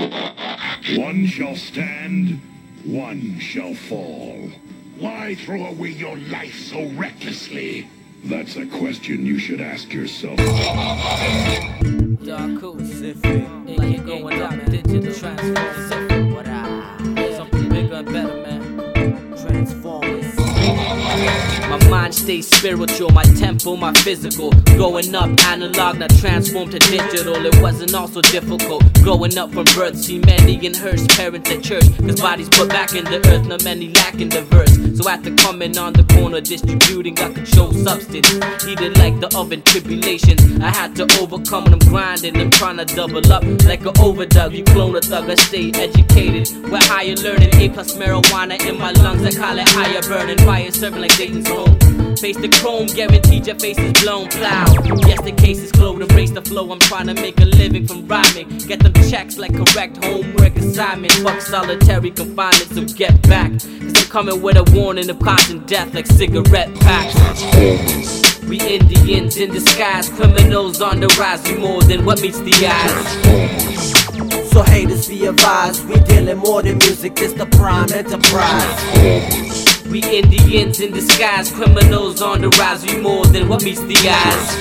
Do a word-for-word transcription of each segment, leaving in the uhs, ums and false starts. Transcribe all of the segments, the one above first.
One shall stand, one shall fall. Why throw away your life so recklessly? That's a question you should ask yourself. Darko, Pacific, like going up, digital transformers. What I? Something bigger and better, man. Transformers. My mind stays spiritual, my tempo, my physical. Growing up analog, now transformed to digital. It wasn't also difficult. Growing up from birth, see many in hearse, parents at church. Cause bodies put back in the earth, not many lacking the verse. So after coming on the corner, distributing, I control substance. Heated like the oven, tribulations. I had to overcome them, grinding them, trying to double up like an overdub. You clone a thug, I stay educated. With higher learning, A plus marijuana in my lungs. I call it higher burning, fire serving like Dayton's home. Face the chrome, guaranteed your face is blown. Plow, yes the case is closed, embrace the flow. I'm trying to make a living from rhyming. Get them checks like correct homework assignment. Fuck solitary confinement, so get back. Cause I'm coming with a warning of causing death like cigarette packs. We Indians in disguise, criminals on the rise. We more than what meets the eyes. So haters be advised, we dealing more than music, it's the prime enterprise. We Indians in disguise, criminals on the rise. We more than what meets the eyes.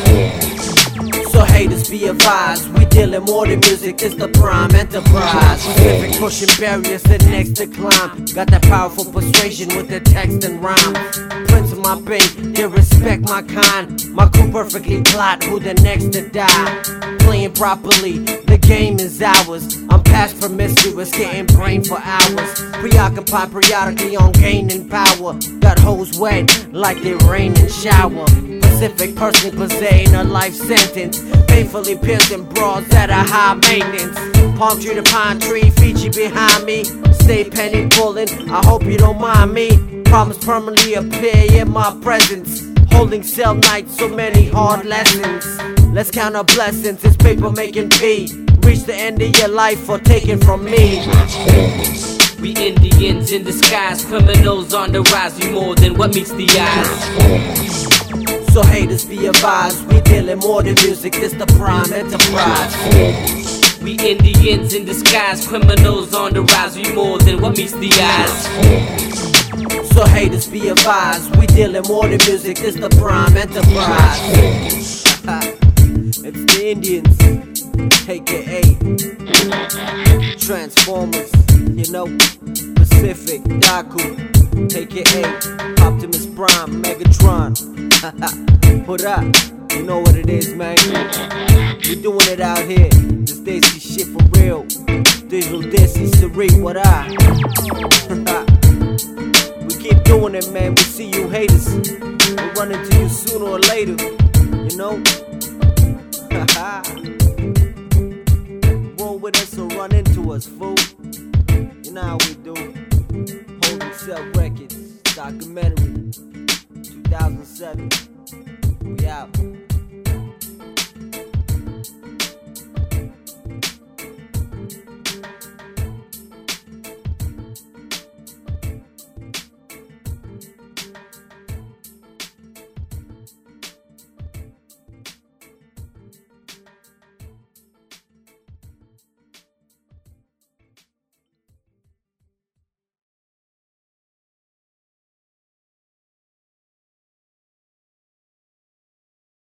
So haters be advised, we dealing more than music, it's the prime enterprise. Pacific pushing barriers that next to climb. Got that powerful persuasion with the text and rhyme. Prince of my bay, they respect my kind. My crew perfectly plot who the next to die. Playing properly, the game is ours. I'm past promiscuous, getting brain for hours. Preoccupied periodically on gaining power. Got hoes wet like they rain and shower. Pacific personally possessing a life sentence. Painfully piercing broads at a high maintenance. Palm tree to pine tree, Fiji behind me. Stay penny pulling, I hope you don't mind me. Problems permanently appear in my presence. Holding cell nights, so many hard lessons. Let's count our blessings, it's paper making P. Reach the end of your life or take it from me. We Indians in disguise, criminals on the rise. We more than what meets the eyes. So haters be advised, we dealing more than music, it's the prime enterprise. We Indians in disguise, criminals on the rise. We more than what meets the eyes. So haters be advised, we dealing more than music, it's the prime enterprise. It's the Indians, A K A Transformers, you know, Pacific, Daku, A K A Optimus Prime, Megatron. What up? You know what it is, man. We doing it out here. This Desi shit for real. Digital Desi, Sari, what up? We keep doing it, man. We see you haters. We'll run into you sooner or later. You know? Roll with us or run into us, fool. You know how we do. Holding Cell Records, documentary, two thousand seven. We out.